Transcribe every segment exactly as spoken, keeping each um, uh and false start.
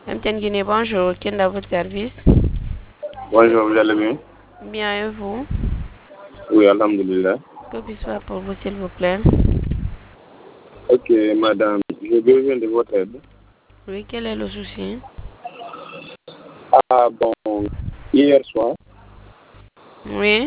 M T N Guinée, bonjour. Qui est dans votre service? Bonjour, vous allez bien? Bien, et vous? Oui, alhamdulillah. Que puis-je faire pour vous, s'il vous plaît? Ok, madame, j'ai besoin de votre aide. Oui, quel est le souci? Ah bon, hier soir, Oui.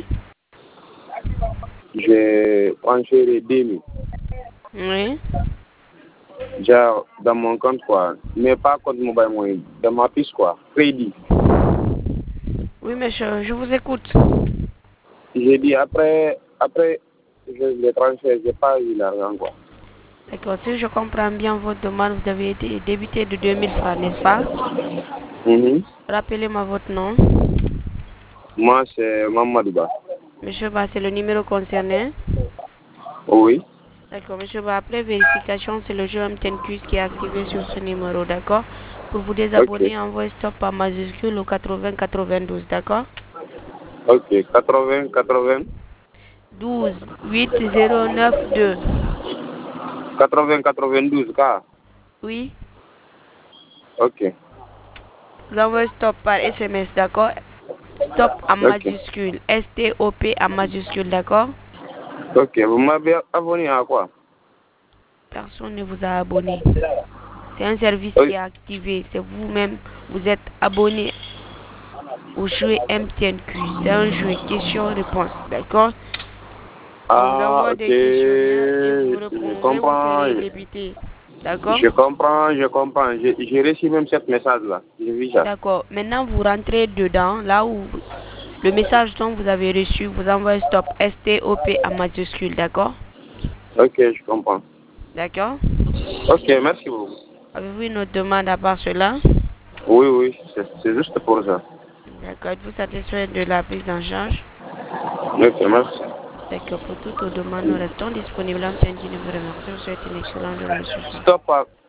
j'ai transféré deux mille. Oui. Genre, dans mon compte, quoi. Mais pas compte mobile money, dans ma puce, quoi. Crédit. Oui, monsieur, je vous écoute. J'ai dit, après, après, je les transfère, j'ai pas eu l'argent, quoi. D'accord, si je comprends bien votre demande, vous avez été débité de deux mille francs, n'est-ce pas? Mhm. Rappelez-moi votre nom. Moi, c'est Mamadou Ba. Monsieur Ba, c'est le numéro concerné. Oui. D'accord, monsieur Ba, après vérification, c'est le jeu M T N Quiz qui est activé sur ce numéro, d'accord? Pour vous Ok. désabonner, envoyez stop en majuscule au quatre-vingts quatre-vingt-douze, d'accord? Ok, quatre-vingts, quatre-vingts. douze huit zéro neuf deux. quatre-vingts, quatre-vingt-douze, K. Oui, Ok. vous envoyez stop par S M S, d'accord? Stop en Ok. majuscule, S T O P en majuscule, d'accord? Ok, vous m'avez abonné à quoi? Personne ne vous a abonné. C'est un service qui Oui. est activé. C'est vous-même, vous êtes abonné au jeu M T N Quiz. C'est un jeu question-réponse, d'accord? On vous Ah, envoie ok, des questionnaires et vous je répondez, vous comprends, serez je, débité. D'accord? je comprends, je comprends. J'ai j'ai reçu même ce message-là. J'ai vu ça. D'accord. Maintenant, vous rentrez dedans, là où le message dont vous avez reçu, vous envoyez stop, S T O P en majuscule, d'accord? Ok, je comprends. D'accord? Ok, merci beaucoup. Avez-vous une autre demande à part cela? Oui, oui, c'est c'est juste pour ça. D'accord. Êtes-vous satisfait de la prise en charge? Ok, merci. D'accord. Pour toutes vos demandes, nous restons disponibles. En Guinée vous remercie. Je vous souhaite une excellente journée, monsieur. Stop.